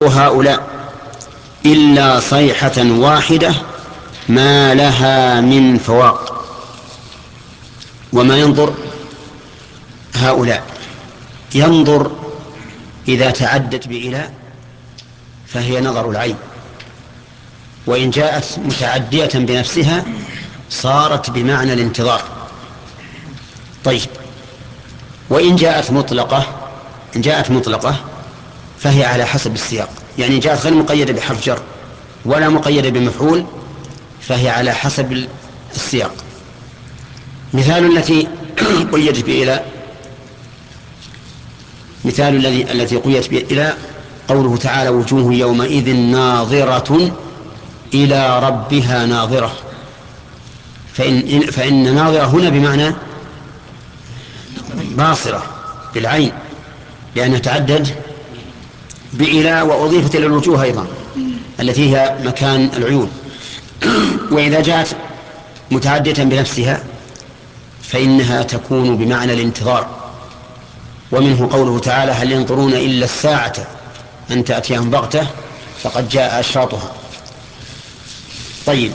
هؤلاء إلا صيحة واحدة ما لها من فواق. وما ينظر هؤلاء ينظر إذا تعدت بإلى فهي نظر العين، وإن جاءت متعدية بنفسها صارت بمعنى الانتظار. طيب، وإن جاءت مطلقة فهي على حسب السياق، يعني جاءت غير مقيدة بحرف جر ولا مقيدة بمفعول فهي على حسب السياق. مثال التي قيدت بإلى، مثال التي قيدت بإلى قوله تعالى: وجوه يومئذ ناظرة إلى ربها ناظرة. فإن ناظرة هنا بمعنى باصرة بالعين، لأنها تعدد بإلى وأضيفت إلى الوجوه أيضا التي هي مكان العيون. وإذا جاءت متعدية بنفسها فإنها تكون بمعنى الانتظار. ومنه قوله تعالى: هل ينظرون إلا الساعة أن تأتيهم بغتة فقد جاء أشراطها. طيب،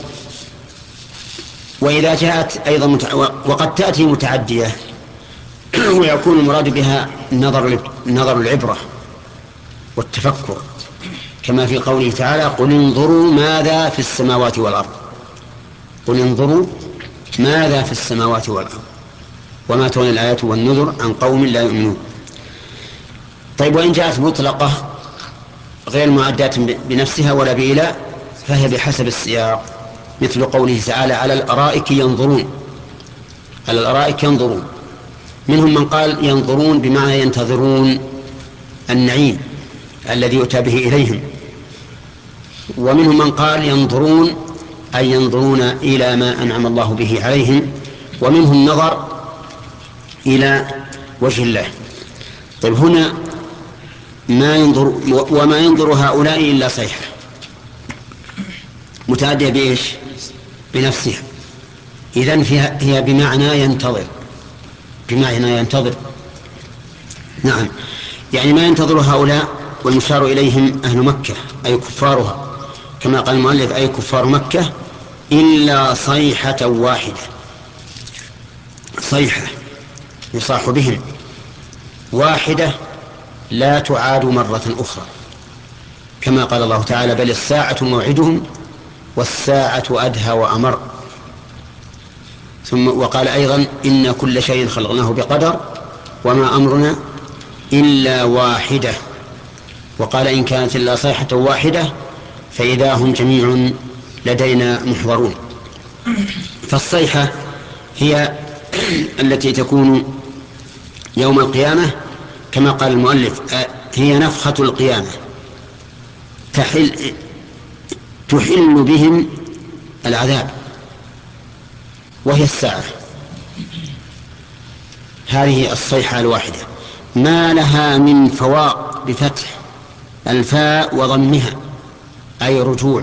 وإذا جاءت أيضا وقد تأتي متعدية ويكون المراد بها نظر العبرة والتفكر، كما في قوله تعالى: قل انظروا ماذا في السماوات والأرض. قل انظروا ماذا في السماوات والأرض وما تغني الآيات والنذر عن قوم لا يؤمنون. طيب، وإن جاءت مطلقة غير معدات بنفسها ولا بإلى فهي بحسب السياق، مثل قوله تعالى: على الأرائك ينظرون. على الأرائك ينظرون. منهم من قال ينظرون بمعنى ينتظرون النعيم الذي يؤتى به إليهم، ومنهم من قال ينظرون أي ينظرون إلى ما أنعم الله به عليهم، ومنهم نظر إلى وجه الله. طيب، هنا ما ينظر وما ينظر هؤلاء إلا صيحة متعدية بإيش؟ بنفسها. إذن هي بمعنى ينتظر. نعم، يعني ما ينتظر هؤلاء، والمشار إليهم أهل مكة أي كفارها، كما قال المؤلف: أي كفار مكة، إلا صيحة واحدة. صيحة يصاح بهم واحدة لا تعاد مرة أخرى، كما قال الله تعالى: بل الساعة موعدهم والساعة أدهى وأمر. ثم وقال أيضا: إن كل شيء خلقناه بقدر وما أمرنا إلا واحدة. وقال: إن كانت إلا صيحة واحدة فإذا هم جميع لدينا محضرون. فالصيحة هي التي تكون يوم القيامة، كما قال المؤلف: هي نفخة القيامة تحل بهم العذاب، وهي الساعة. هذه الصيحة الواحدة ما لها من فواق بفتح الفاء وضمها أي رجوع.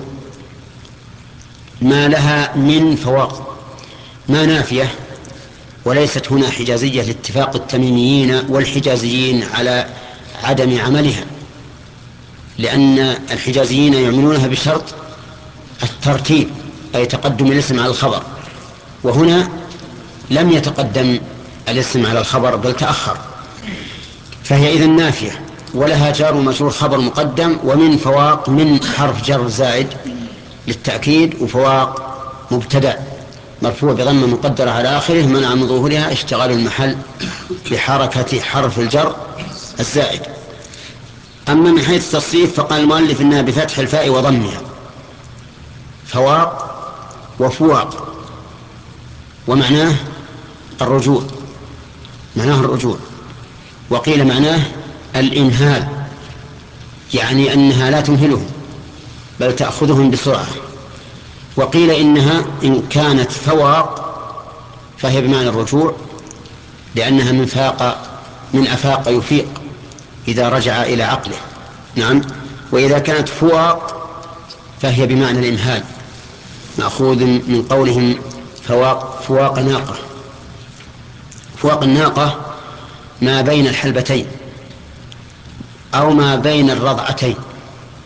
ما لها من فواق، ما نافية، وليست هنا حجازية لاتفاق التميميين والحجازيين على عدم عملها، لأن الحجازيين يعملونها بشرط الترتيب أي تقدم الاسم على الخبر، وهنا لم يتقدم الاسم على الخبر بل تأخر، فهي إذن نافية ولها جار ومجرور خبر مقدم. ومن فواق من حرف جر زائد للتأكيد، وفواق مبتدأ مرفوع بضمة مقدرة على آخره منع من ظهورها اشتغال المحل بحركة حرف الجر الزائد. أما من حيث التصريف فقال المؤلف إنها بفتح الفاء وضمها، فواق وفواق، ومعناه الرجوع، وقيل معناه الإنهال، يعني أنها لا تمهلهم بل تأخذهم بسرعة. وقيل إنها إن كانت فواق فهي بمعنى الرجوع، لأنها من أفاق يفيق إذا رجع إلى عقله. نعم. وإذا كانت فواق فهي بمعنى الإنهال، مأخوذ من قولهم فواق ناقة. فواق الناقة ما بين الحلبتين أو ما بين الرضعتين،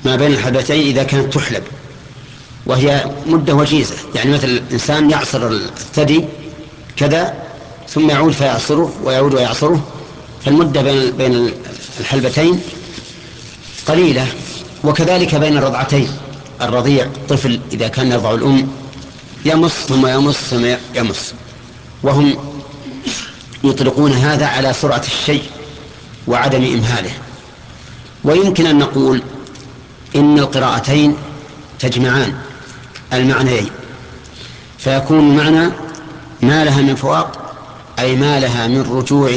ما بين الحلبتين إذا كانت تحلب، وهي مدة وجيزة. يعني مثل الإنسان يعصر الثدي كذا ثم يعود فيعصره ويعود ويعصره، فالمدة بين الحلبتين قليلة. وكذلك بين الرضعتين، الرضيع الطفل إذا كان يرضع الأم يمص ثم يمص ثم يمص، وهم يطلقون هذا على سرعة الشيء وعدم إمهاله. ويمكن أن نقول إن القراءتين تجمعان المعنيين، فيكون المعنى ما لها من فواق، أي ما لها من رجوع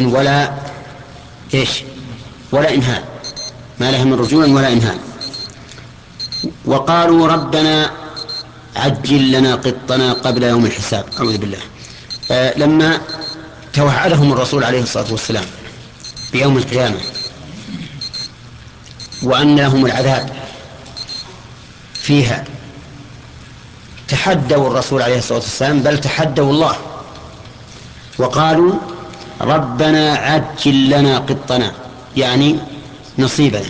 ولا إمهال، ما لها من رجوع ولا إمهال. وقالوا ربنا عجل لنا قطنا قبل يوم الحساب. أعوذ بالله. لما توعدهم الرسول عليه الصلاة والسلام بيوم القيامة وأن لهم العذاب فيها، تحدوا الرسول عليه الصلاة والسلام، بل تحدوا الله وقالوا ربنا عجل لنا قطنا، يعني نصيبنا.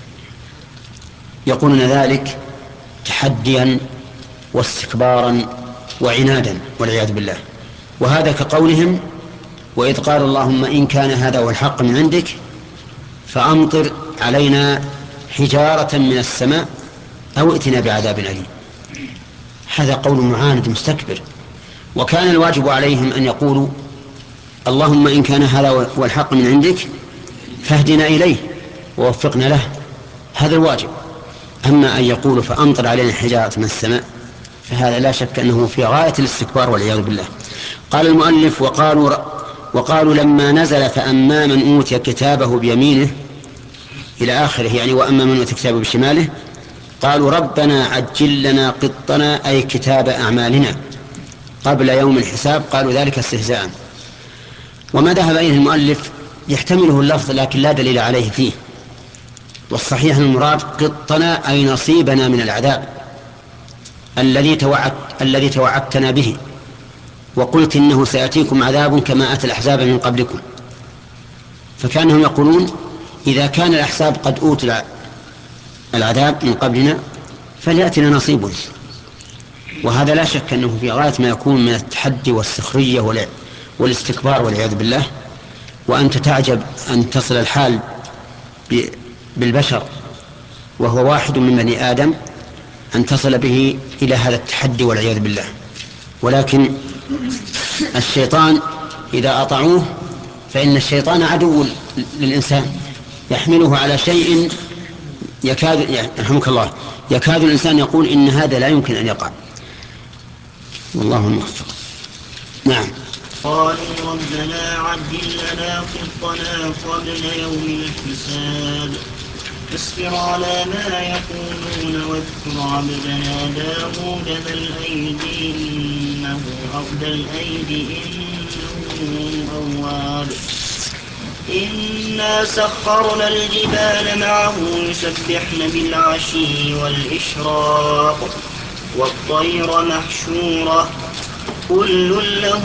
يقولون ذلك تحديا واستكبارا وعنادا والعياذ بالله. وهذا كقولهم وإذ قال اللهم إن كان هذا هو الحق من عندك فأمطر علينا حجارة من السماء أو ائتنا بعذاب أليم. هذا قول معاند مستكبر. وكان الواجب عليهم أن يقولوا اللهم إن كان هذا هو الحق من عندك فاهدنا إليه ووفقنا له، هذا الواجب. أما أن يقولوا فأمطر علينا حجارة من السماء فهذا لا شك أنه في غاية الاستكبار والعياذ بالله. قال المؤلف وقالوا لما نزل فأما من أوتي كتابه بيمينه إلى آخره، يعني وأما من أوتي كتابه بشماله، قالوا ربنا عجل لنا قطنا أي كتاب أعمالنا قبل يوم الحساب. قالوا ذلك استهزاء. وما ذهب إليه المؤلف يحتمله اللفظ لكن لا دليل عليه فيه، والصحيح المراد قطنا أي نصيبنا من العذاب الذي توعدتنا به، وقلت إنه سيأتيكم عذاب كما أتى الأحزاب من قبلكم. فكانهم يقولون إذا كان الأحزاب قد أوتوا العذاب من قبلنا فليأتنا نصيبنا. وهذا لا شك أنه في غاية ما يكون من التحدي والسخرية والاستكبار والعياذ بالله. وأنت تعجب أن تصل الحال بالبشر وهو واحد من بني آدم أن تصل به إلى هذا التحدي والعياذ بالله. ولكن الشيطان إذا أطاعوه فإن الشيطان عدو للإنسان، يحمله على شيء يرحمك الله يكاد الإنسان يقول إن هذا لا يمكن أن يقع. والله الموفق. نعم. قالوا ربنا عجل لنا قطنا قبل يوم الحساب اصبر على ما يقولون واذكر عبدنا داود ذا الأيدي إنه أواب. إنا سخرنا الجبال معه يسبحن بالعشي والإشراق والطير محشورة كل له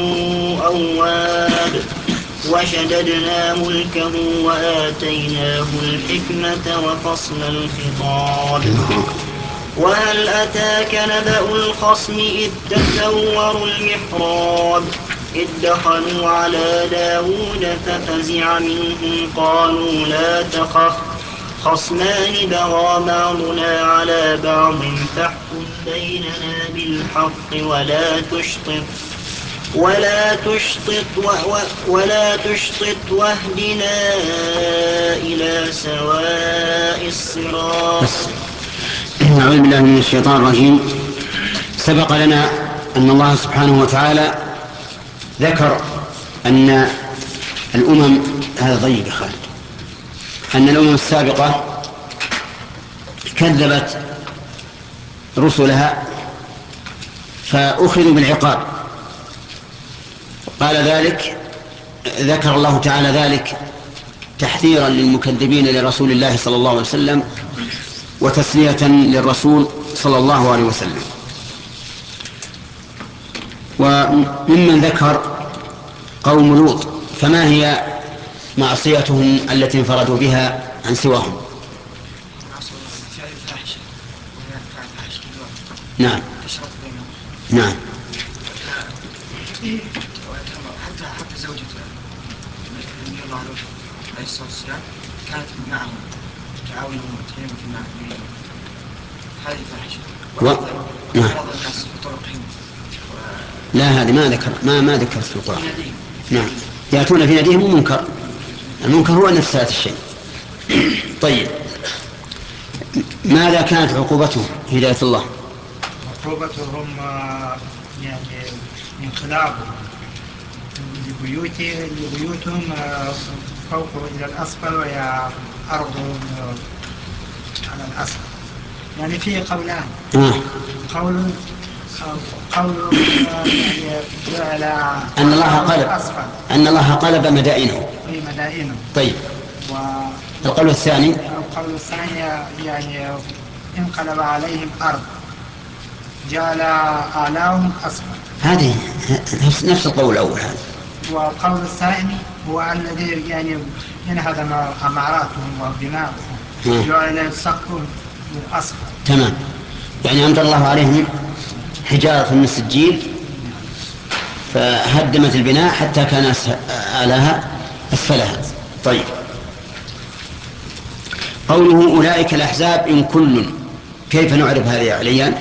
أواب. وشددنا ملكه وآتيناه الحكمة وفصل الخطاب. وهل أتاك نبأ الخصم إذ تسوروا المحراب إذ دخلوا على داود ففزع منهم قالوا لا تخف خصمان بغى بعضنا على بعض فاحكم بيننا بالحق ولا تشطط واهدنا إلى سواء الصراط. أعوذ بالله من الشيطان الرجيم. سبق لنا أن الله سبحانه وتعالى ذكر أن الأمم هذا ضيق خالد أن الأمم السابقة كذبت رسلها فأخذوا بالعقاب. قال ذلك ذكر الله تعالى ذلك تحذيرا للمكذبين لرسول الله صلى الله عليه وسلم وتسلية للرسول صلى الله عليه وسلم. وممن ذكر قوم لوط، فما هي معصيتهم التي انفردوا بها عن سواهم؟ فعل الفاحشة فعل الفاحشة نعم تشرط بينهم. نعم حتى زوجة النبي المعروف عليه الصلاة والسلام كانت معه تعاونهم وتعينهم في المعروف، هذه فاحشة. نعم. بعض الناس بطرقهم لا هذه ما ذكرت في القرآن. نعم يأتون في ناديهم منكر، المنكر هو نفس هذا الشيء. طيب ماذا كانت عقوبتهم هداية الله؟ عقوبتهم يعني انقلابهم لبيوتهم فوق إلى الأسفل وهي أرض على الأسفل. يعني فيه قولان. قول يعني جعل أن الله قلب مدائنه. أي مدائنه. طيب القول الثاني يعني انقلب عليهم أرض جعل أعلاهم أسفل. هذه نفس القول الأول هذا. والقول الثاني هو الذي يعني ينهدم عماراتهم وبناؤهم جعل سقفهم أسفل. تمام، يعني أمطر الله عليهم حجارة من السجيل فهدمت البناء حتى كان أعلاها أسفلها. طيب قوله أولئك الأحزاب إن كل، كيف نعرف هذا يا عليان؟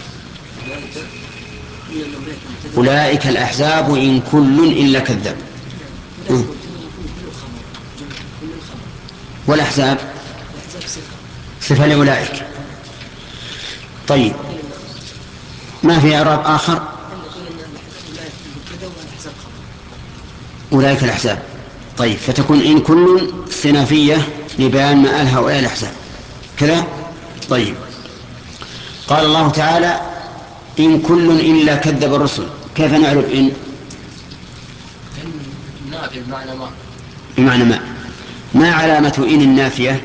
أولئك الأحزاب إن كل إلا كذب. والأحزاب صفة لأولئك. طيب ما في إعراب آخر؟ أولئك الأحزاب. طيب فتكون إن كل استئنافية لبيان مآل هؤلاء الأحزاب كذا. طيب قال الله تعالى إن كل إلا كذب الرسل، كيف نعرف إن نافية بمعنى ما علامة إن النافية؟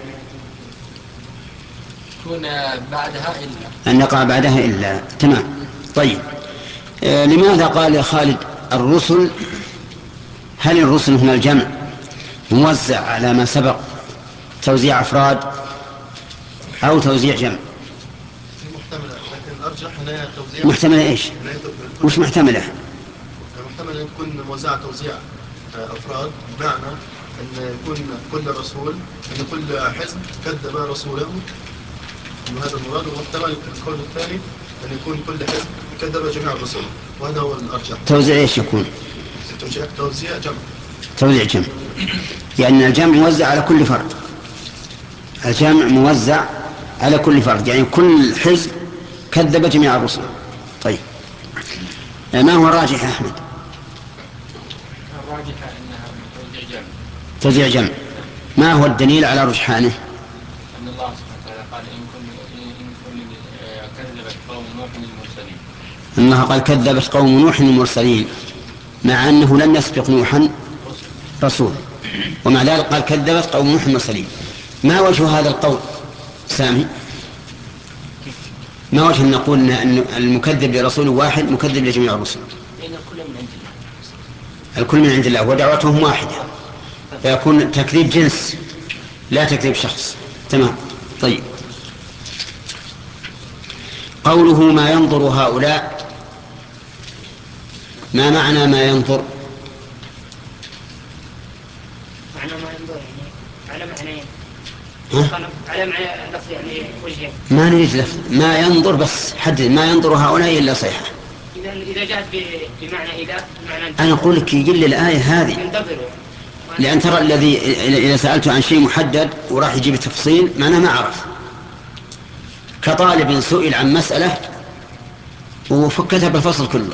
يكون بعدها إلا، أن يقع بعدها إلا. تمام. طيب لماذا قال يا خالد الرسل؟ هل الرسل هنا الجمع موزع على ما سبق توزيع أفراد أو توزيع جمع؟ محتملة، لكن الأرجح هنا توزيع. محتملة إيش؟ وش محتملة؟ محتملة تكون موزعة توزيع أفراد، بمعنى أن يكون كل رسول، أن كل حزب كذب رسوله، وهذا المراد. ومحتمل القول الثاني أن يكون كل حزب كذب جميع الرسل، وهذا هو الأرجح. توزيع إيش يكون؟ توزيع جمع. توزيع جمع، يعني الجمع موزع على كل فرد. الجمع موزع على كل فرد، يعني كل حزب كذب جميع الرسل. طيب ما هو الراجح يا أحمد؟ الراجح أنها توزيع جمع. توزيع جمع. ما هو الدليل على رجحانه؟ أن الله سبحانه وتعالى قال إن كل كذبت قوم نوح المرسلين. الله قال كذبت قوم نوح المرسلين، مع أنه لم يسبق نوحا رسول، ومع ذلك قال كذبت قوم نوح المرسلين. ما وجه هذا القول سامي؟ ما وجه أن نقول أن المكذب لرسول واحد مكذب لجميع الرسل؟ لأن الكل من عند الله. الكل من عند الله ودعوتهم واحدة، فيكون تكذيب جنس لا تكذيب شخص. تمام. طيب قوله ما ينظر هؤلاء، ما معنى ما ينظر؟ معنى ما ينظر يعني على معنى على معنى لفظ يعني وجهين. ما نريد لفظ ما ينظر، بس حدد ما ينظر هؤلاء إلا صيحة. إذا جاءت بمعنى إذا بمعنى أنا أقول لك يجل الآية هذه، ينتظروا، لأن ترى الذي إذا سألته عن شيء محدد وراح يجيب تفصيل معناه ما عرف. كطالب سئل عن مسألة وفكتها بالفصل كله.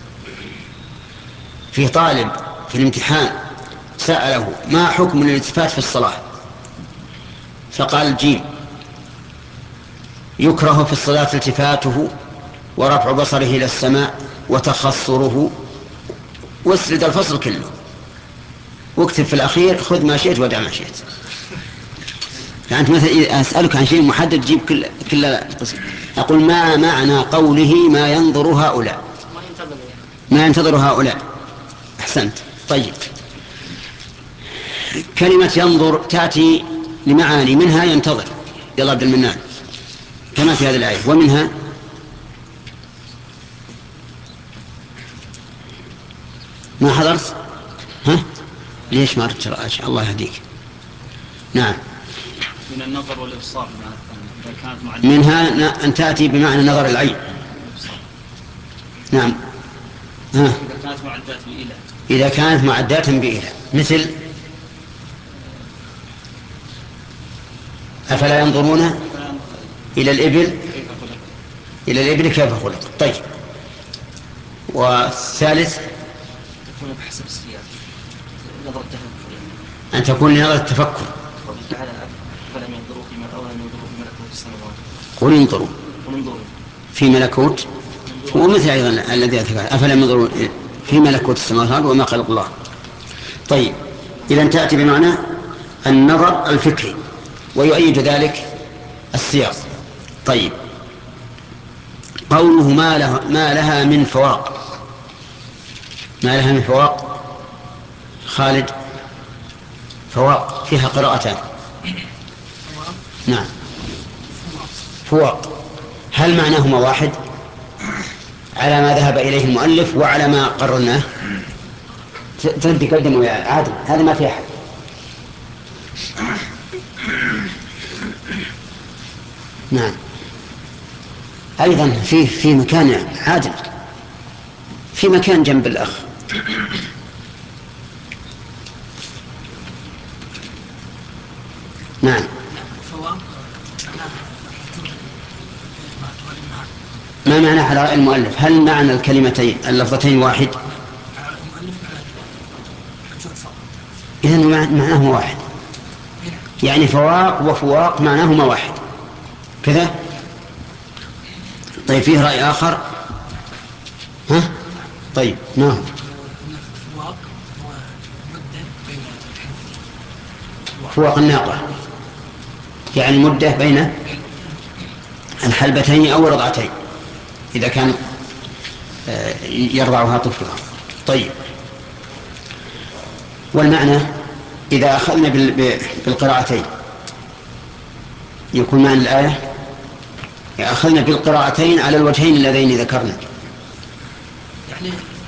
في طالب في الامتحان سأله ما حكم الالتفات في الصلاة، فقال جيم، يكره في الصلاة التفاته ورفع بصره إلى السماء وتخصره، واسرد الفصل كله واكتب في الأخير خذ ما شئت ودع ما شئت. فأنت مثلا إذا أسألك عن شيء محدد جيب كل القسم. أقول ما معنى قوله ما ينظر هؤلاء؟ ما ينتظر هؤلاء. أحسنت. طيب كلمة ينظر تأتي لمعاني، منها ينتظر يلا عبد المنان كما في هذه الآية. ومنها ما حضرت؟ ها؟ ليش ما رأيت؟ الله يهديك. نعم. من النظر والإبصار إذا كانت معدة. منها أن تأتي بمعنى نظر العين. نعم. ها؟ إذا كانت معدات بإله. إذا كانت معدات بإله مثل أفلا ينظرون إلى الإبل كيف خلق. طيب. والثالث تكون بحسب السياق نظر التفكر، أن تكون لنظر التفكر. تعالى فلم ينظروا في ملكوت السماوات. قل انظروا في ملكوت، ومثل أيضا الذي أتكلم أفلم ينظروا في ملكوت السماوات وما خلق الله. طيب، إذا تأتي بمعنى النظر الفكري، ويؤيد ذلك السياق. طيب، قوله ما لها من فواق. ما لها من فواق. خالد، فواق فيها قراءتان. نعم، فواق، هل معناهما واحد على ما ذهب إليه المؤلف وعلى ما قررناه؟ تقدموا يا عادل، هذا ما في أحد. نعم، أيضا في مكان عادل، في مكان جنب الأخ. نعم. ما معنى على رأي المؤلف؟ هل معنى الكلمتين اللفظتين واحد؟ إذن معناهما واحد، يعني فواق وفواق معناهما واحد كذا. طيب، فيه رأي آخر؟ ها؟ طيب، نعم. فواق الناقة يعني مدة بين الحلبتين أو الرضعتين إذا كان يرضعها طفلها. طيب، والمعنى إذا أخذنا بالقراءتين يكون معنى الآية أخذنا بالقراءتين على الوجهين اللذين ذكرنا، يعني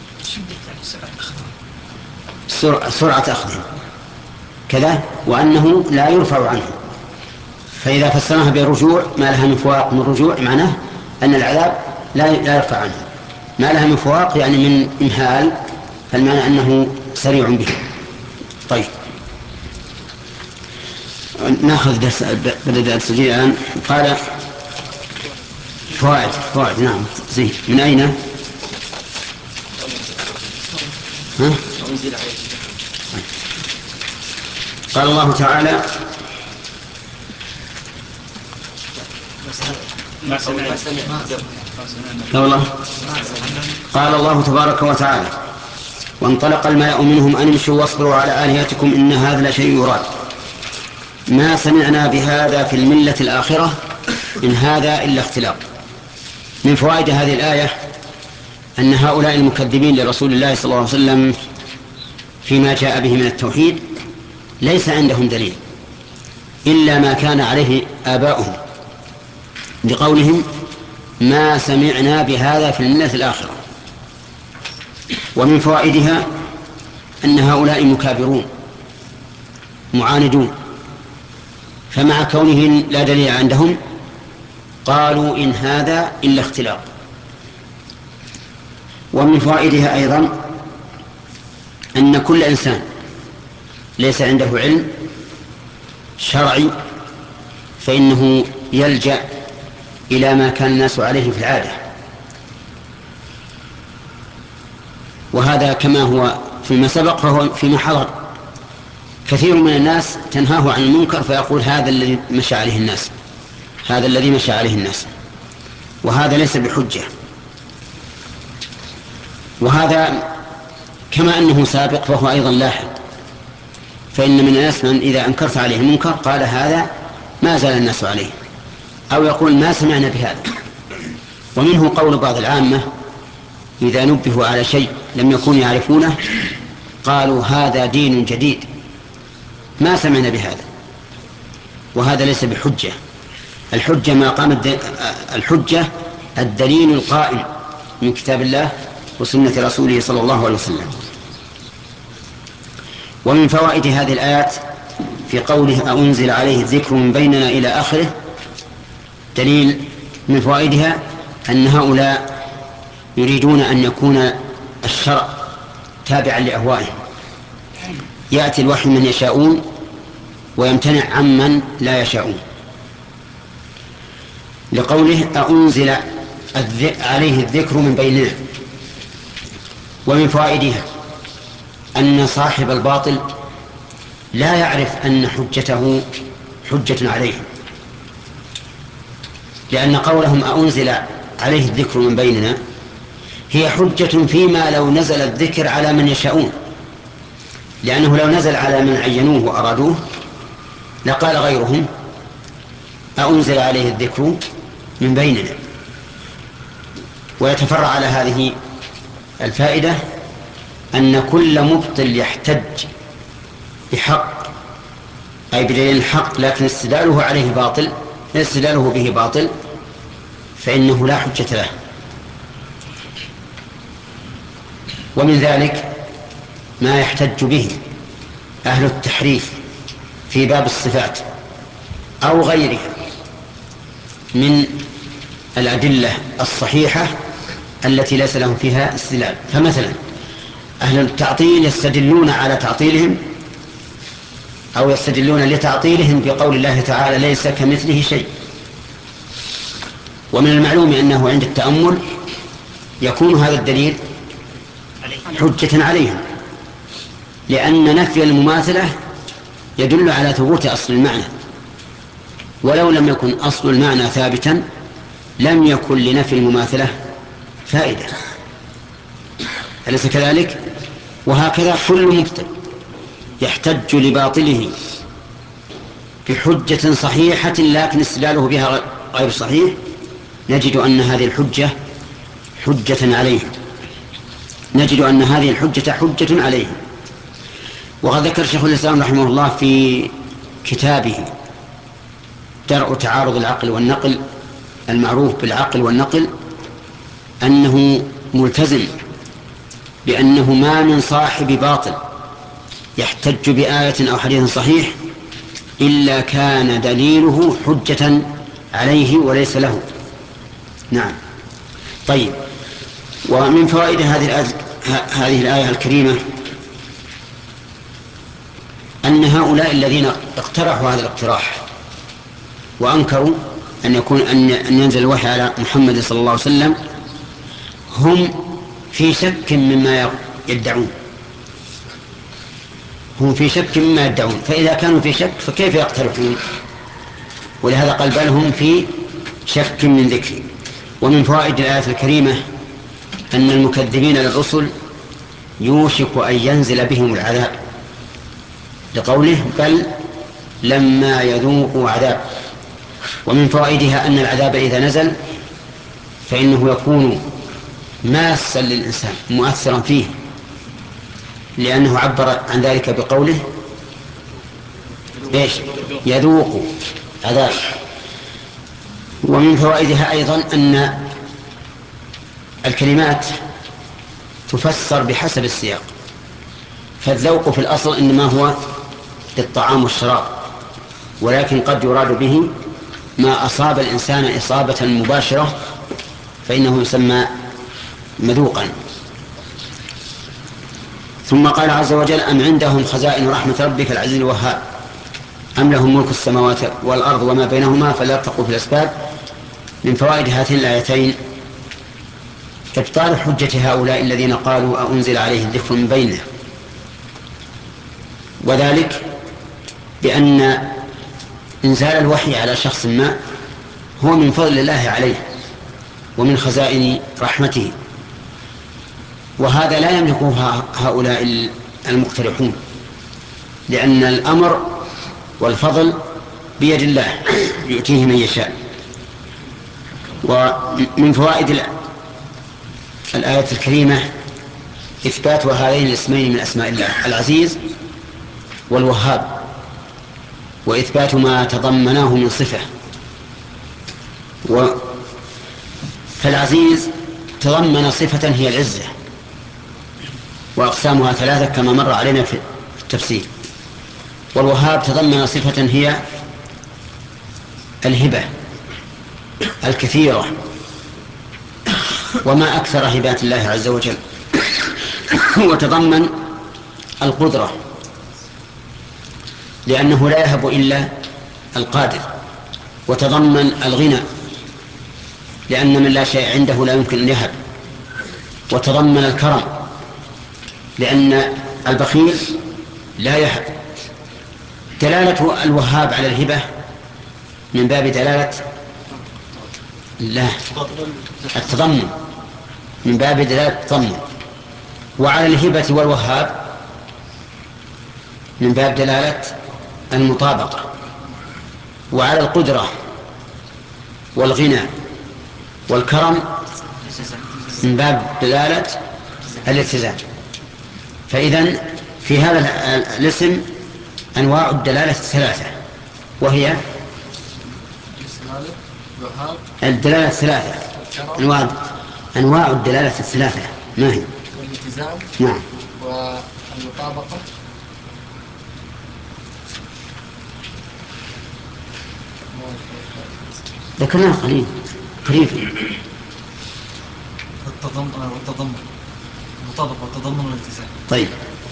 سرعة أخذهم كذا، وأنه لا يرفع عنه. فإذا فسرناها بالرجوع ما لها من فواق من رجوع، معناه أن العذاب لا يرفع عنه. ما لها من فواق يعني من إمهال، فالمعنى أنه سريع به. طيب، ناخذ درس بدأ السجيل الآن. قال فوائد. نعم، زين. من أين؟ ها؟ قال الله تعالى قال الله تبارك وتعالى وانطلق الملأ منهم أن امشوا واصبروا على آلهتكم إن هذا لشيء يراد ما سمعنا بهذا في الملة الآخرة إن هذا إلا اختلاق. من فوائد هذه الآية أن هؤلاء المكذبين لرسول الله صلى الله عليه وسلم فيما جاء به من التوحيد ليس عندهم دليل إلا ما كان عليه آباؤهم بقولهم ما سمعنا بهذا في الملة الآخرة. ومن فوائدها أن هؤلاء مكابرون معاندون، فمع كونهم لا دليل عندهم قالوا إن هذا إلا اختلاق. ومن فوائدها أيضا أن كل إنسان ليس عنده علم شرعي فإنه يلجأ إلى ما كان الناس عليه في العادة، وهذا كما هو فيما سبق فهو فيما حضر. كثير من الناس تنهاه عن المنكر فيقول هذا الذي مشى عليه الناس، هذا الذي مشى عليه الناس، وهذا ليس بحجة. وهذا كما أنه سابق فهو أيضا لاحق، فإن من الناس من إذا أنكرت عليه المنكر قال هذا ما زال الناس عليه، أو يقول ما سمعنا بهذا. ومنه قول بعض العامة إذا نبهوا على شيء لم يكونوا يعرفونه قالوا هذا دين جديد ما سمعنا بهذا، وهذا ليس بحجة، الحجة الدليل القائم من كتاب الله وسنة رسوله صلى الله عليه وسلم. ومن فوائد هذه الآيات في قوله أنزل عليه الذكر من بيننا إلى آخره دليل من فوائدها أن هؤلاء يريدون أن يكون الشرع تابعا لأهوائهم، يأتي الوحي من يشاءون ويمتنع عمن لا يشاءون، لقوله أنزل عليه الذكر من بيننا. ومن فوائدها أن صاحب الباطل لا يعرف أن حجته حجة عليه، لأن قولهم أنزل عليه الذكر من بيننا هي حجة فيما لو نزل الذكر على من يشاءون، لأنه لو نزل على من عينوه وأرادوه لقال غيرهم أنزل عليه الذكر من بيننا. ويتفرع على هذه الفائدة أن كل مبطل يحتج بحق أي بدليل الحق لكن استدلاله عليه باطل، استدلاله به باطل، فإنه لا حجة له. ومن ذلك ما يحتج به أهل التحريف في باب الصفات أو غيرها من الأدلة الصحيحة التي ليس لهم فيها استدلال. فمثلا أهل التعطيل يستدلون على تعطيلهم أو يستدلون لتعطيلهم بقول الله تعالى ليس كمثله شيء. ومن المعلوم أنه عند التأمل يكون هذا الدليل حجة عليهم، لأن نفي المماثلة يدل على ثبوت أصل المعنى، ولو لم يكن أصل المعنى ثابتا لم يكن لنفي المماثلة فائدة، أليس كذلك؟ وهكذا كل مبطل يحتج لباطله بحجة صحيحة لكن استدلاله بها غير صحيح نجد أن هذه الحجة حجة عليه، نجد أن هذه الحجة حجة عليه. وقد ذكر شيخ الإسلام رحمه الله في كتابه درء تعارض العقل والنقل المعروف بالعقل والنقل أنه ملتزم بأنه ما من صاحب باطل يحتج بآية أو حديث صحيح إلا كان دليله حجة عليه وليس له. نعم. طيب، ومن فوائد هذه الآية الكريمة أن هؤلاء الذين اقترحوا هذا الاقتراح وأنكروا أن ينزل الوحي على محمد صلى الله عليه وسلم هم في شك مما يدعون، هم في شك مما يدعون، فإذا كانوا في شك فكيف يقترحون؟ ولهذا قال بل هم في شك من ذكري. ومن فوائد الآية الكريمة أن المكذبين للرسل يوشك أن ينزل بهم العذاب، لقوله بل لما يذوقوا عذاب. ومن فوائدها أن العذاب إذا نزل فإنه يكون ماسا للإنسان مؤثرا فيه، لأنه عبر عن ذلك بقوله يذوق عذاب. ومن فوائدها أيضا أن الكلمات تفسر بحسب السياق، فالذوق في الأصل إنما هو للطعام والشراب، ولكن قد يراد به ما أصاب الإنسان إصابة مباشرة فإنه يسمى مذوقا. ثم قال عز وجل أم عندهم خزائن رحمة ربك العزيز الوهاب أم لهم ملك السماوات والأرض وما بينهما فليرتقوا في الأسباب. من فوائد هاتين الآيتين إبطال حجة هؤلاء الذين قالوا أنزل عليه الذكر من بينه، وذلك بأن إنزال الوحي على شخص ما هو من فضل الله عليه ومن خزائن رحمته، وهذا لا يملكه هؤلاء المقترحون، لأن الأمر والفضل بيد الله يؤتيه من يشاء. ومن فوائد الآية الكريمة إثبات هذين الاسمين من أسماء الله العزيز والوهاب، وإثبات ما تضمناه من صفة فالعزيز تضمن صفة هي العزة، وأقسامها 3 كما مر علينا في التفسير. والوهاب تضمن صفة هي الهبة الكثيرة، وما أكثر هبات الله عز وجل. وتضمن القدرة، لأنه لا يهب إلا القادر. وتضمن الغنى، لأن من لا شيء عنده لا يمكن أن يهب. وتضمن الكرم، لأن البخيل لا يهب. دلالة الوهاب على الهبة من باب دلالة التضمن، من باب دلالة التضمن. وعلى الهبة والوهاب من باب دلالة المطابقة. وعلى القدرة والغنى والكرم من باب دلالة الالتزام. فإذن في هذا الاسم أنواع الدلالة 3، وهي الدلالة 3. أنواع الدلالة 3 ما هي؟ والالتزام. نعم. والمطابقة. ذكرناه قريب. والتضمن المطابقة والتضمن والالتزام. طيب،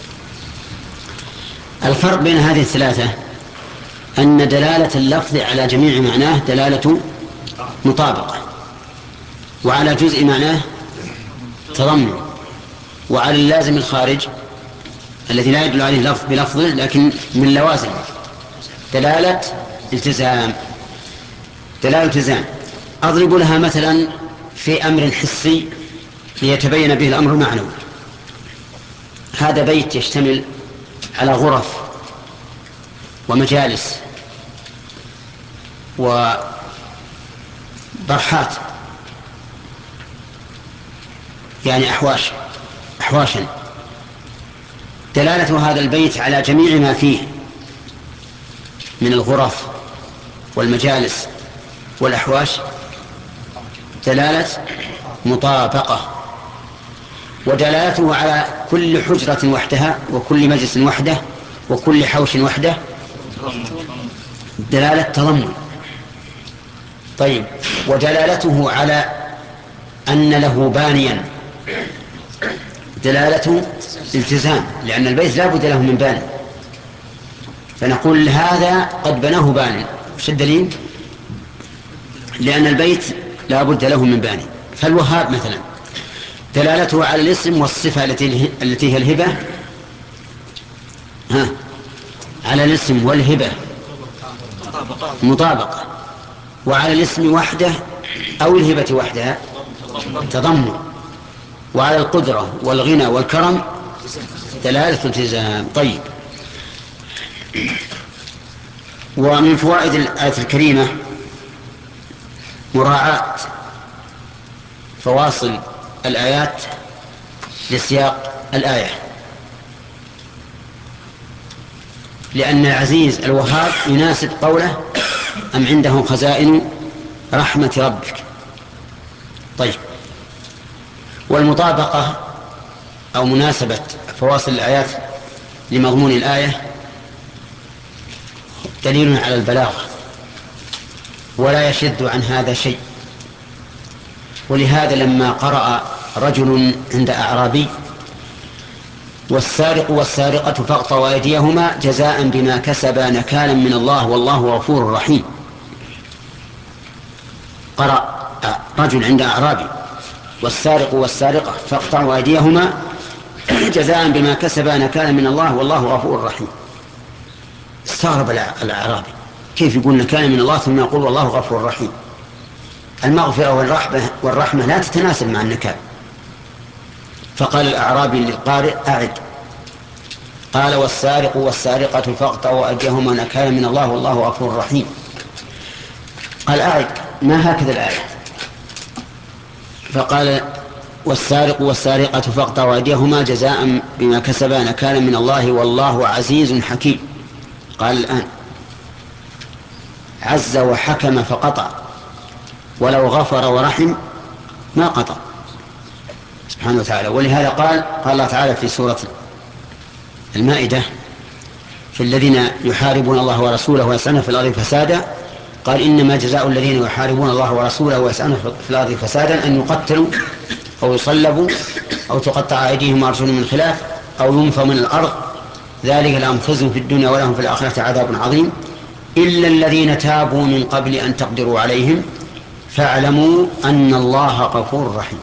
الفرق بين هذه 3 أن دلالة اللفظ على جميع معناه دلالة مطابقة، وعلى جزء معناه تضمن، وعلى اللازم الخارج الذي لا يدل عليه لفظ بلفظه لكن من لوازم دلالة التزام. أضرب لها مثلا في أمر حسي ليتبين به الأمر المعنوي. هذا بيت يشتمل على غرف ومجالس وبرحات، يعني أحواشا. دلالة هذا البيت على جميع ما فيه من الغرف والمجالس والأحواش دلالة مطابقة. ودلالته على كل حجرة وحدها وكل مجلس وحده وكل حوش وحده دلالة تضمن. طيب، ودلالته على أن له بانيا دلالة التزام، لأن البيت لا بد له من باني، فنقول هذا قد بناه باني. وش الدليل؟ لأن البيت لا بد له من باني. فالوهاب مثلا دلالته على الاسم والصفة التي هي الهبة، على الاسم والهبة مطابقة، وعلى الاسم وحده أو الهبة وحدها تضمن، وعلى القدرة والغنى والكرم دلالة التزام. طيب، ومن فوائد الآية الكريمة مراعاة فواصل الآيات لسياق الآية، لأن العزيز الوهاب يناسب قوله أم عنده خزائن رحمة ربك. طيب، والمطابقة أو مناسبة فواصل الآيات لمضمون الآية دليل على البلاغة، ولا يشذ عن هذا شيء. ولهذا لما قرأ رجل عند أعرابي والسارق والسارقة فاقطعوا أيديهما جزاء بما كسبا نكالا من الله والله غفور رحيم، قرأ رجل عند أعرابي والسارق والسارقة فاقطعوا أيديهما جزاء بما كسبا نكالا من الله والله غفور رحيم. استغرب الأعرابي، كيف يقول نكالا من الله ثم يقول والله غفور رحيم؟ المغفرة والرحمة لا تتناسب مع النكال. فقال الأعرابي للقارئ أعد. قال والسارق والسارقة فاقطعوا أيديهما نكالا من الله والله غفور رحيم. قال أعد، ما هكذا الآية؟ فقال والسارق والسارقة فاقطعوا أيديهما جزاء بما كسبا نكالا من الله والله عزيز حكيم. قال الآن عز وحكم فقطع، ولو غفر ورحم ما قطع سبحانه وتعالى. ولهذا قال الله تعالى في سورة المائدة في الذين يحاربون الله ورسوله ويسعون في الأرض فسادا قال إنما جزاء الذين يحاربون الله ورسوله ويسعون في الأرض فسادا أن يقتلوا أو يصلبوا أو تقطع أيديهم وأرجلهم من خلاف أو ينفوا من الأرض ذلك لهم خزي في الدنيا ولهم في الآخرة عذاب عظيم إلا الذين تابوا من قبل أن تقدروا عليهم فاعلموا أن الله غفور رحيم.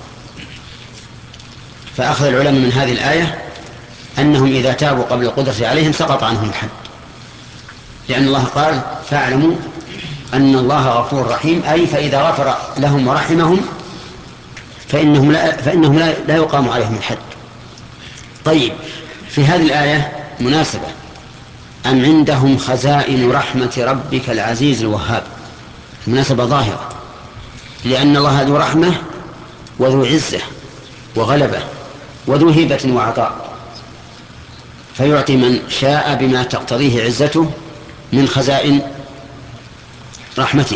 فأخذ العلماء من هذه الآية أنهم إذا تابوا قبل القدرة عليهم سقط عنهم الحد، لأن الله قال فاعلموا أن الله غفور رحيم، أي فإذا غفر لهم ورحمهم فإنهم لا يقام عليهم الحد. طيب، في هذه الآية مناسبة أم عندهم خزائن رحمة ربك العزيز الوهاب، مناسبة ظاهرة، لأن الله ذو رحمة وذو عزة وغلبة وذو هبة وعطاء، فيعطي من شاء بما تقتضيه عزته من خزائن رحمته.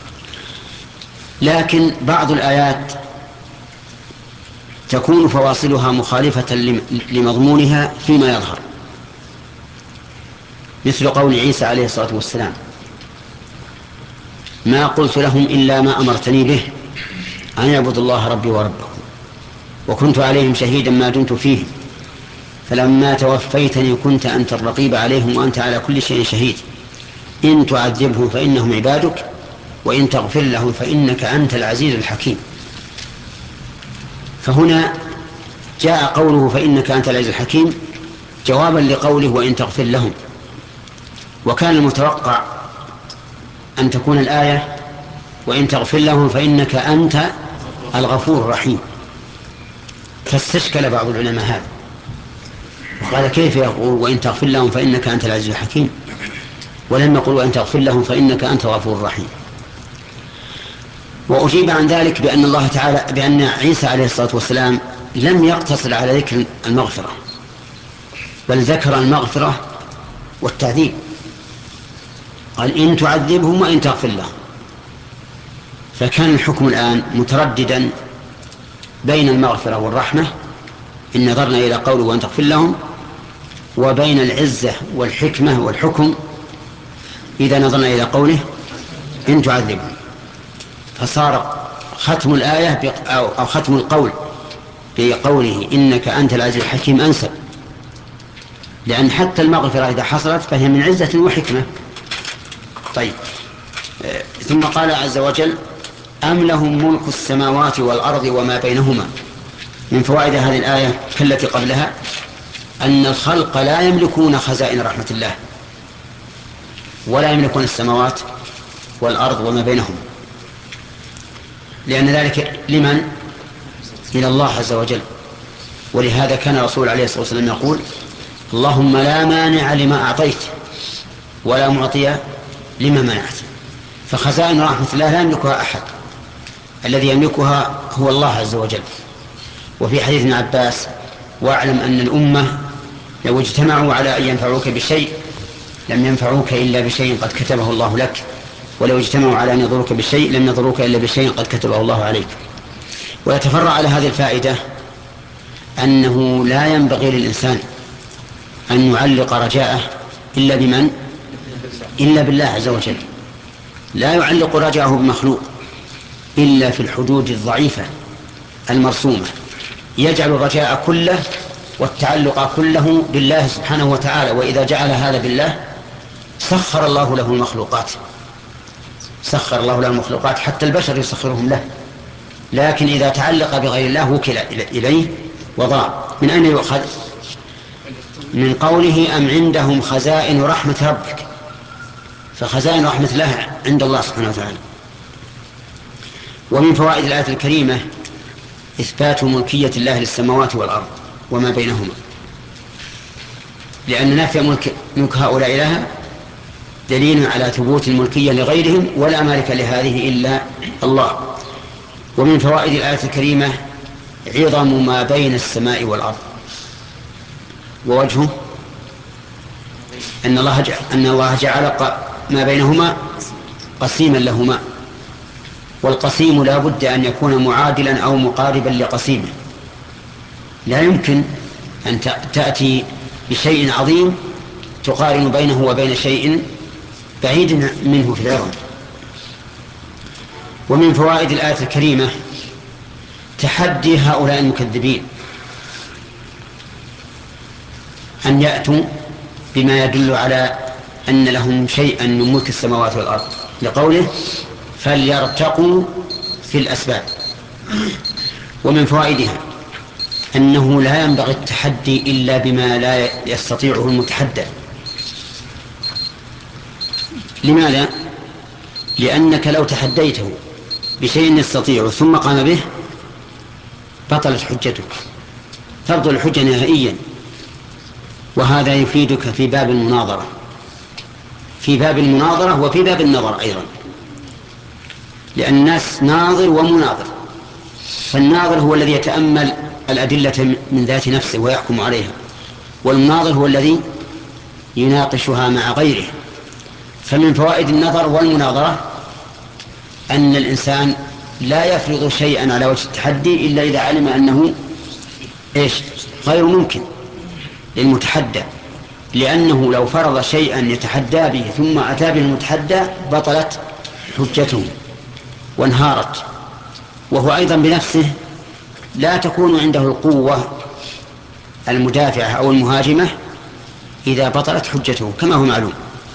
لكن بعض الآيات تكون فواصلها مخالفة لمضمونها فيما يظهر، مثل قول عيسى عليه الصلاة والسلام ما قلت لهم إلا ما أمرتني به أن اعبدوا الله ربي وربكم وكنت عليهم شهيدا ما دمت فيهم فلما توفيتني كنت أنت الرقيب عليهم وأنت على كل شيء شهيد إن تعذبهم فإنهم عبادك وإن تغفر لهم فإنك أنت العزيز الحكيم. فهنا جاء قوله فإنك أنت العزيز الحكيم جوابا لقوله وإن تغفر لهم، وكان المتوقع أن تكون الآية وإن تغفر لهم فإنك أنت الغفور الرحيم، فاستشكل بعض العلماء هذا وقال كيف يقول وإن تغفر لهم فإنك أنت العزيز الحكيم ولم يقل وإن تغفر لهم فإنك أنت الغفور الرحيم. وأجيب عن ذلك بأن الله تعالى بأن عيسى عليه الصلاة والسلام لم يقتصر على ذكر المغفرة بل ذكر المغفرة والتعذيب، قال إن تعذبهم وإن تغفر لهم، فكان الحكم الآن مترددا بين المغفرة والرحمة إن نظرنا إلى قوله وأن تغفر لهم، وبين العزة والحكمة والحكم إذا نظرنا إلى قوله إن تعذبهم، فصار ختم الآية أو ختم القول بقوله إنك أنت العزيز الحكيم أنسب، لأن حتى المغفرة إذا حصلت فهي من عزة وحكمة. طيب، ثم قال عز وجل أم لهم ملك السماوات والأرض وما بينهما. من فوائد هذه الآية كالتي قبلها أن الخلق لا يملكون خزائن رحمة الله ولا يملكون السماوات والأرض وما بينهما، لأن ذلك لمن؟ إلى الله عز وجل. ولهذا كان الرسول عليه الصلاة والسلام يقول اللهم لا مانع لما أعطيت ولا معطي لما منعت. فخزائن رحمة الله لا يملكها أحد، الذي يملكها هو الله عز وجل. وفي حديث ابن عباس واعلم أن الأمة لو اجتمعوا على أن ينفعوك بشيء لم ينفعوك إلا بشيء قد كتبه الله لك، ولو اجتمعوا على أن يضروك بالشيء لم يضروك إلا بشيء قد كتبه الله عليك. ويتفرع على هذه الفائدة أنه لا ينبغي للإنسان أن يعلق رجاءه إلا بمن؟ إلا بالله عز وجل. لا يعلق رجاءه بمخلوق إلا في الحدود الضعيفة المرسومة، يجعل الرجاء كله والتعلق كله بالله سبحانه وتعالى. وإذا جعل هذا بالله سخر الله له المخلوقات، سخر الله له المخلوقات حتى البشر يسخرهم له. لكن إذا تعلق بغير الله وكل إليه وضاع. من أين يؤخذ؟ من قوله أم عندهم خزائن رحمة ربك، فخزائن رحمة الله عند الله سبحانه وتعالى. ومن فوائد الآية الكريمة إثبات ملكية الله للسماوات والأرض وما بينهما، لأن نفي ملك هؤلاء لها دليل على ثبوت الملكية لغيرهم ولا مالك لهذه إلا الله. ومن فوائد الآية الكريمة عظم ما بين السماء والأرض، ووجهه أن الله جعل ما بينهما قسيما لهما، والقسيم لا بد أن يكون معادلا أو مقاربا لقسيمه. لا يمكن أن تأتي بشيء عظيم تقارن بينه وبين شيء بعيد منه في العظم. ومن فوائد الآية الكريمة تحدي هؤلاء المكذبين أن يأتوا بما يدل على أن لهم شيئا من ملك السماوات والأرض، لقوله فليرتقوا في الأسباب. ومن فوائدها أنه لا ينبغي التحدي إلا بما لا يستطيعه المتحدى. لماذا؟ لأنك لو تحديته بشيء يستطيعه ثم قام به بطلت حجتك، تبطل الحجة نهائيا. وهذا يفيدك في باب المناظرة، في باب المناظرة وفي باب النظر أيضا، لأن الناس ناظر ومناظر. فالناظر هو الذي يتأمل الأدلة من ذات نفسه ويحكم عليها، والمناظر هو الذي يناقشها مع غيره. فمن فوائد النظر والمناظرة أن الإنسان لا يفرض شيئا على وجه التحدي إلا إذا علم أنه غير ممكن للمتحدى، لأنه لو فرض شيئا يتحدى به ثم أتى به المتحدى بطلت حجته وانهارت. وهو أيضا بنفسه لا تكون عنده القوة المدافعة أو المهاجمة إذا بطلت حجته كما هو معلوم،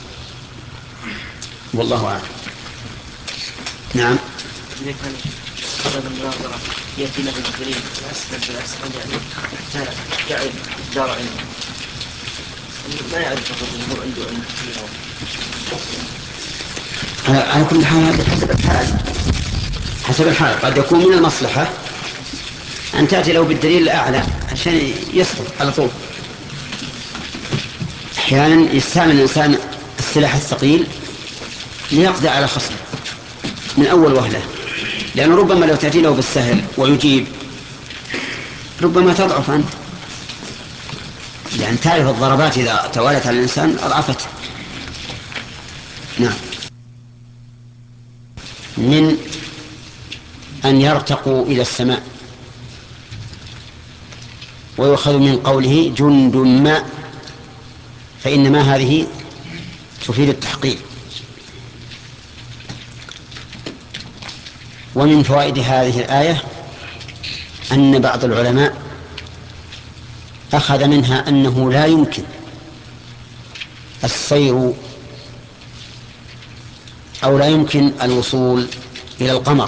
والله أعلم. نعم. إذا كان هذا المناظرة يأتي له الدليل الأسفل يعني حتى يعرف دار علمه ما يعرف الرجل عنده علم كثير. على كل حال حسب الحال قد يكون من المصلحة أن تأتي له بالدليل الأعلى عشان يسقط على طول. أحيانا يستعمل الإنسان السلاح الثقيل ليقضي على خصمه من أول وهلة، لأنه ربما لو تأتي له بالسهل ويجيب ربما تضعف أنت، لأن تعرف الضربات إذا توالت على الإنسان أضعفته. نعم. من أن يرتقوا إلى السماء، ويؤخذ من قوله جند ما، فإنما هذه تفيد التحقيق. ومن فوائد هذه الآية أن بعض العلماء أخذ منها أنه لا يمكن السير أو لا يمكن الوصول إلى القمر،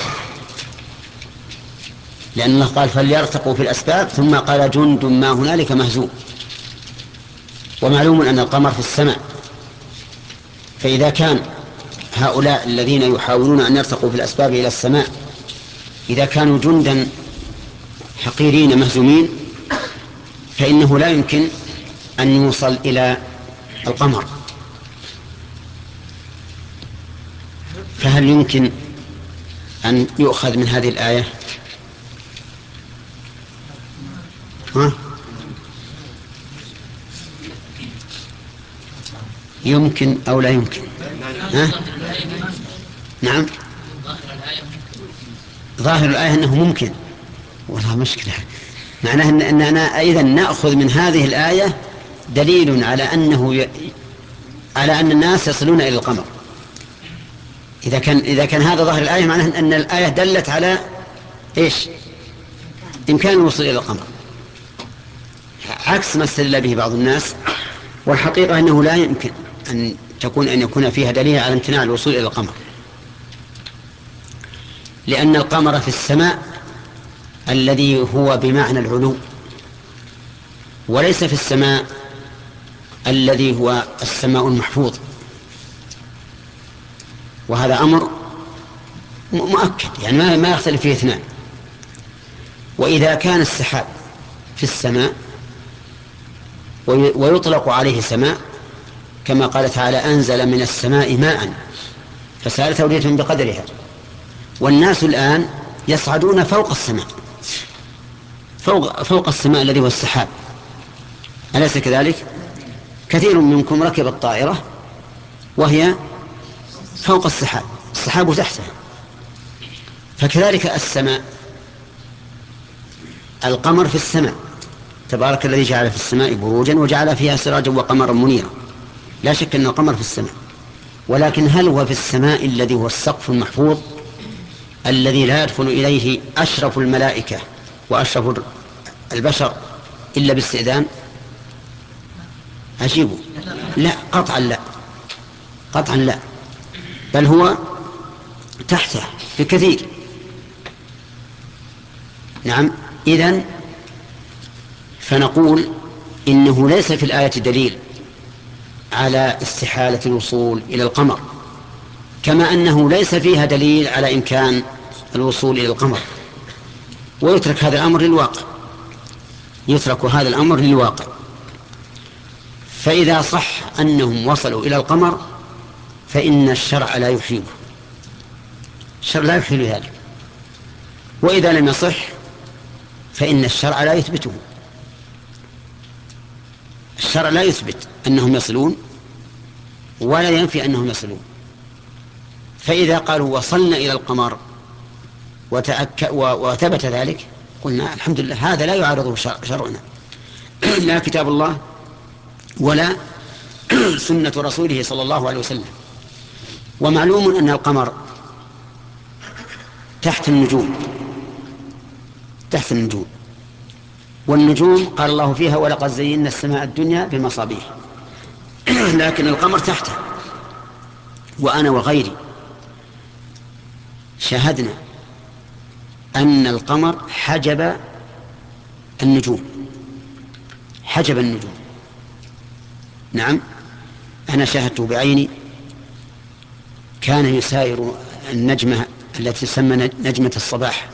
لأن الله قال فليرتقوا في الأسباب ثم قال جند ما هنالك مهزوم، ومعلوم أن القمر في السماء. فإذا كان هؤلاء الذين يحاولون أن يرتقوا في الأسباب إلى السماء إذا كانوا جندا حقيرين مهزومين فإنه لا يمكن أن يوصل إلى القمر. فهل يمكن أن يؤخذ من هذه الآية؟ يمكن أو لا يمكن؟ نعم. ظاهر الآية أنه ممكن. والله مشكلة، معناه أننا أيضا نأخذ من هذه الآية دليل على على أن الناس يصلون إلى القمر. إذا كان هذا ظاهر الآية معناه أن الآية دلت على إمكان الوصول إلى القمر، عكس ما استدل به بعض الناس. والحقيقة أنه لا يمكن أن يكون فيها دليل على امتناع الوصول إلى القمر، لأن القمر في السماء الذي هو بمعنى العلو، وليس في السماء الذي هو السماء المحفوظ. وهذا أمر مؤكد يعني ما يختلف فيه اثنان. وإذا كان السحاب في السماء ويطلق عليه سماء كما قال تعالى أنزل من السماء ماء فسالت أودية بقدرها، والناس الآن يصعدون فوق السماء، فوق السماء الذي هو السحاب، أليس كذلك؟ كثير منكم ركب الطائرة وهي فوق السحاب، السحاب تحتها، فكذلك السماء، القمر في السماء، تبارك الذي جعل في السماء بروجا وجعل فيها سراجا وقمرا منيرا، لا شك أن القمر في السماء، ولكن هل هو في السماء الذي هو السقف المحفوظ الذي لا يدخل إليه أشرف الملائكة وأشرف البشر إلا باستئذان؟ أجيبه لا، قطعا لا، قطعا لا، بل هو تحته بكثير. نعم، إذن فنقول إنه ليس في الآية دليل على استحالة الوصول إلى القمر، كما أنه ليس فيها دليل على إمكان الوصول إلى القمر، ويترك هذا الأمر للواقع، يترك هذا الأمر للواقع. فإذا صح أنهم وصلوا إلى القمر فإن الشرع لا يحيله، الشرع لا يحيل ذلك، وإذا لم يصح فإن الشرع لا يثبته، الشرع لا يثبت أنهم يصلون ولا ينفي أنهم يصلون. فإذا قالوا وصلنا إلى القمر وثبت ذلك قلنا الحمد لله، هذا لا يعارضه شرعنا، لا كتاب الله ولا سنة رسوله صلى الله عليه وسلم. ومعلوم أن القمر تحت النجوم، تحت النجوم، والنجوم قال الله فيها ولقد زينا السماء الدنيا بمصابيح، لكن القمر تحته. وأنا وغيري شاهدنا أن القمر حجب النجوم، حجب النجوم. نعم، أنا شاهدته بعيني، كان يساير النجمة التي تسمى نجمة الصباح،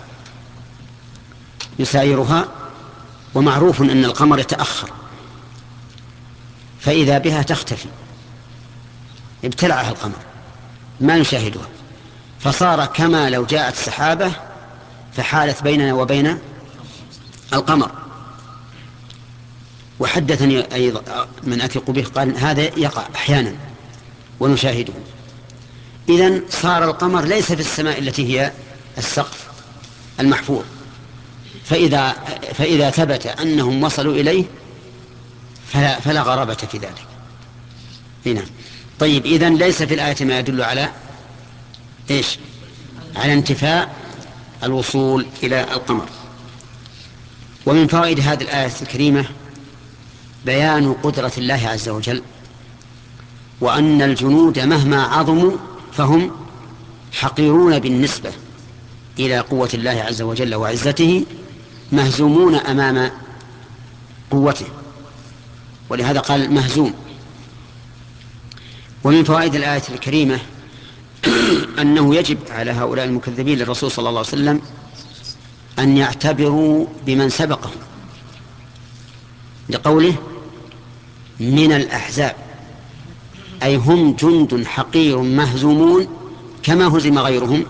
يسايرها، ومعروف أن القمر يتأخر، فإذا بها تختفي، ابتلعها القمر ما نشاهدها، فصار كما لو جاءت سحابة فحالت بيننا وبين القمر. وحدثني أيضا من أثق به قال هذا يقع أحيانا ونشاهده. إذن صار القمر ليس في السماء التي هي السقف المحفوظ، فإذا ثبت أنهم وصلوا إليه فلا غرابة في ذلك. هنا طيب، إذن ليس في الآية ما يدل على إيش؟ على انتفاء الوصول إلى القمر. ومن فوائد هذه الآية الكريمة بيان قدرة الله عز وجل، وأن الجنود مهما عظموا فهم حقيرون بالنسبة إلى قوة الله عز وجل وعزته، مهزومون أمام قوته، ولهذا قال مهزوم. ومن فوائد الآية الكريمة أنه يجب على هؤلاء المكذبين للرسول صلى الله عليه وسلم أن يعتبروا بمن سبقهم، لقوله من الأحزاب، أي هم جند حقير مهزومون كما هزم غيرهم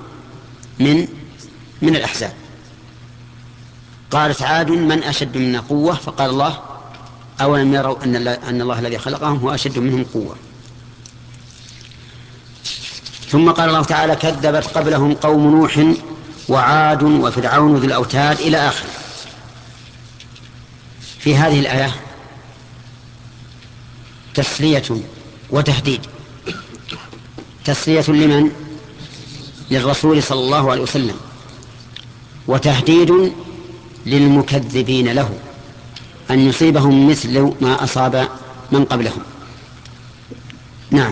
من الأحزاب. قالت عاد من أشد منا قوة، فقال الله أولم يروا أن الله الذي خلقهم هو أشد منهم قوة. ثم قال الله تعالى كذبت قبلهم قوم نوح وعاد وفرعون ذي الأوتاد إلى آخره. في هذه الآية تسلية وتهديد، تسلية لمن؟ للرسول صلى الله عليه وسلم، وتهديد للمكذبين له أن يصيبهم مثل ما أصاب من قبلهم. نعم.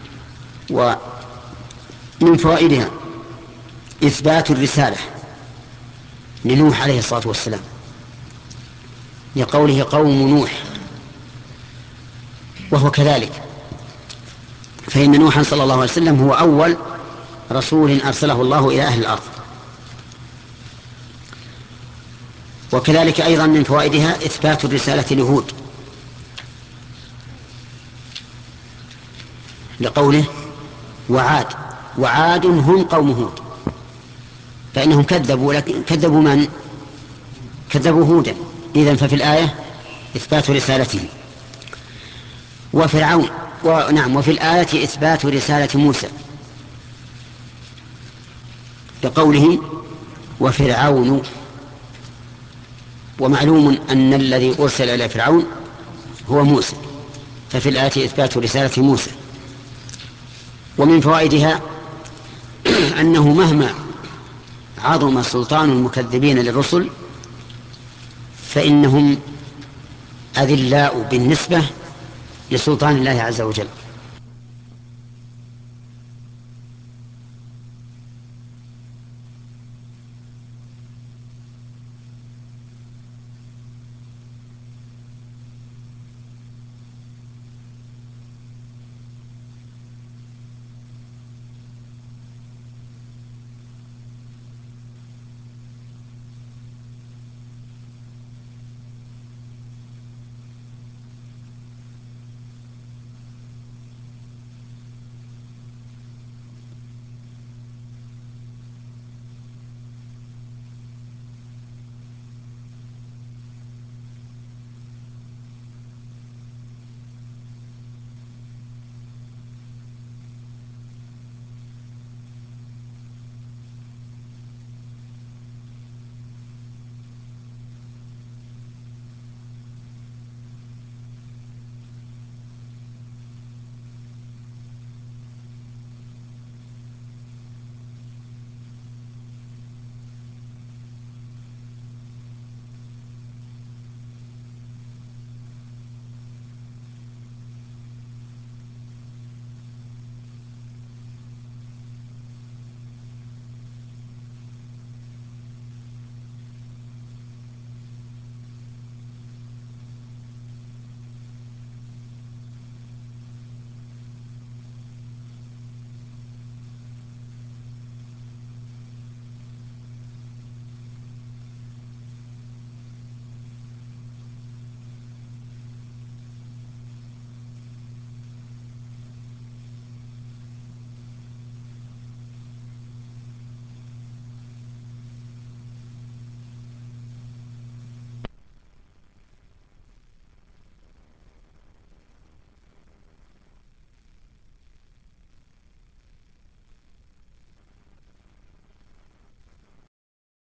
ومن فوائدها إثبات الرسالة لنوح عليه الصلاة والسلام، لقوله قوم نوح، وهو كذلك، فإن نوحا صلى الله عليه وسلم هو أول رسول أرسله الله إلى أهل الأرض. وكذلك أيضا من فوائدها إثبات الرسالة لهود، لقوله وعاد هم قوم هود، فإنهم كذبوا، لكن كذبوا من؟ كذبوا هودا. إذن ففي الآية إثبات رسالته. وفرعون، ونعم، وفي الآية إثبات رسالة موسى، لقوله وفرعون. ومعلوم أن الذي أرسل إلى فرعون هو موسى، ففي الآية إثبات رسالة موسى. ومن فوائدها أنه مهما عظم سلطان المكذبين للرسل فإنهم أذلاء بالنسبة لسلطان الله عز وجل.